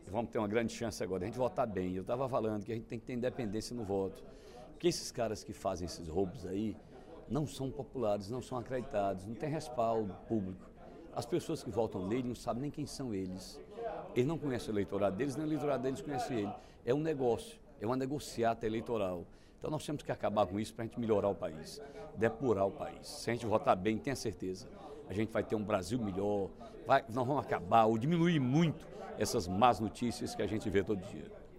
vamos ter uma grande chance agora de a gente votar bem. Eu estava falando que a gente tem que ter independência no voto. Porque esses caras que fazem esses roubos aí não são populares, não são acreditados, não tem respaldo público. As pessoas que votam nele não sabem nem quem são eles. Eles não conhecem o eleitorado deles, nem o eleitorado deles conhece ele. É um negócio, é uma negociata eleitoral. Então nós temos que acabar com isso para a gente melhorar o país, depurar o país. Se a gente votar bem, tenha certeza, a gente vai ter um Brasil melhor, nós vamos acabar ou diminuir muito essas más notícias que a gente vê todo dia.